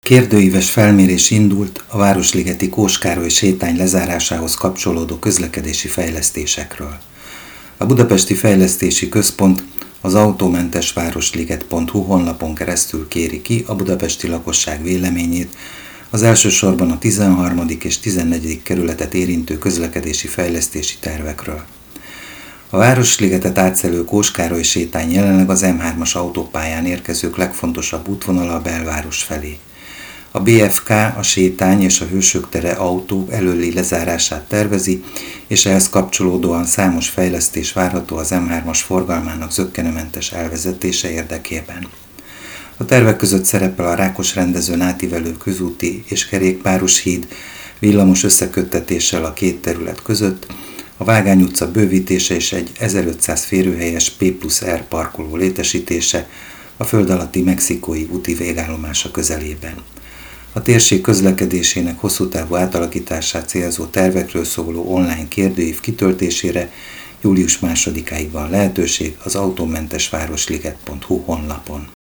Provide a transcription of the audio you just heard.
Kérdőíves felmérés indult a városligeti Kós Károly sétány lezárásához kapcsolódó közlekedési fejlesztésekről. A Budapesti Fejlesztési Központ az autómentesvárosliget.hu honlapon keresztül kéri ki a budapesti lakosság véleményét az elsősorban a 13. és 14. kerületet érintő közlekedési fejlesztési tervekről. A Városligetet átszelő Kós Károly sétány jelenleg az M3-as autópályán érkezők legfontosabb útvonala a belváros felé. A BFK a sétány és a Hősök tere autó előli lezárását tervezi, és ehhez kapcsolódóan számos fejlesztés várható az M3-as forgalmának zökkenőmentes elvezetése érdekében. A tervek között szerepel a Rákosrendezőn átívelő közúti és kerékpáros híd villamos összeköttetéssel a két terület között, a Vágány utca bővítése és egy 1500 férőhelyes P+R parkoló létesítése a föld alatti mexikói úti végállomása közelében. A térség közlekedésének hosszú távú átalakítását célzó tervekről szóló online kérdőív kitöltésére július 2-áig van lehetőség az autómentesvárosliget.hu honlapon.